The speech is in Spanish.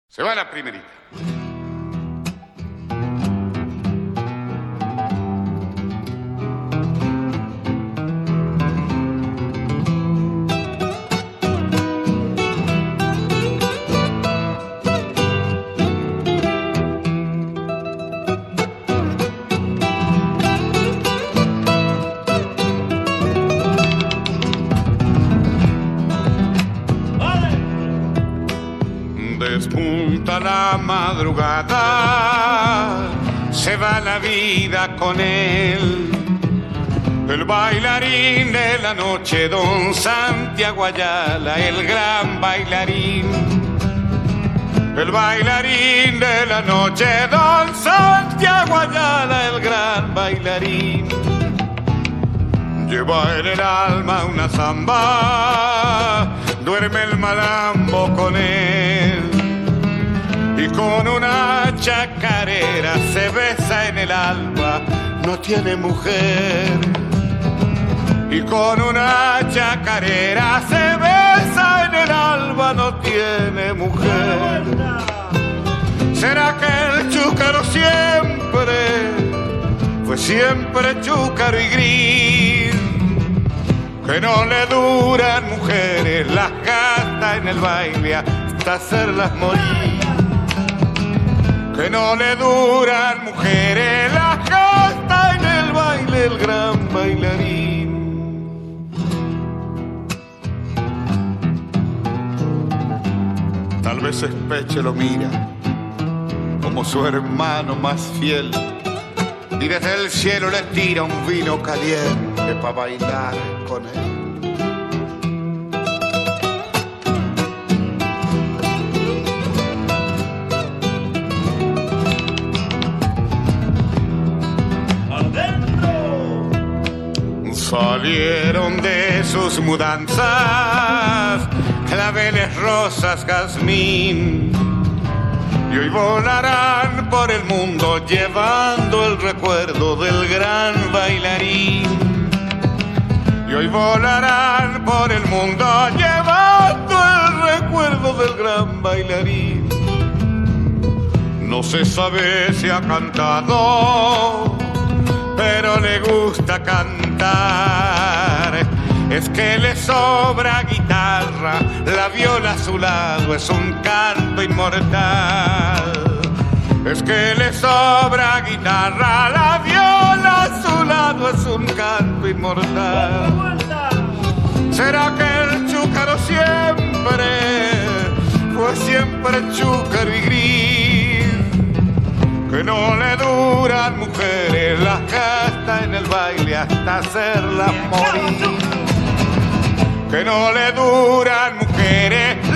Se va la primerita. Despunta la madrugada, se va la vida con él. El bailarín de la noche, don Santiago Ayala, el gran bailarín. El bailarín de la noche, don Santiago Ayala, el gran bailarín. Lleva en el alma una zamba, duerme el malambo con él. Y con una chacarera se besa en el alba, no tiene mujer. Y con una chacarera se besa en el alba, no tiene mujer. ¿Será que el chúcaro fue siempre chúcaro y gris? Que no le duran mujeres, las gasta en el baile hasta hacerlas morir. Que no le duran mujeres, las gasta en el baile el gran bailarín. Tal vez Espeche lo mira como su hermano más fiel, y desde el cielo le tira un vino caliente para bailar con él. Salieron de sus mudanzas claveles, rosas, jazmín, y hoy volarán por el mundo llevando el recuerdo del gran bailarín. Y hoy volarán por el mundo llevando el recuerdo del gran bailarín. No se sabe si ha cantado, pero le gusta cantar. Es que le sobra guitarra, la viola a su lado es un canto inmortal. Es que le sobra guitarra, la viola a su lado es un canto inmortal. ¿Será que el chúcaro fue siempre chúcaro y gris? Que no le duran mujeres, las gasta en el baile hasta hacerlas morir. Que no le duran mujeres,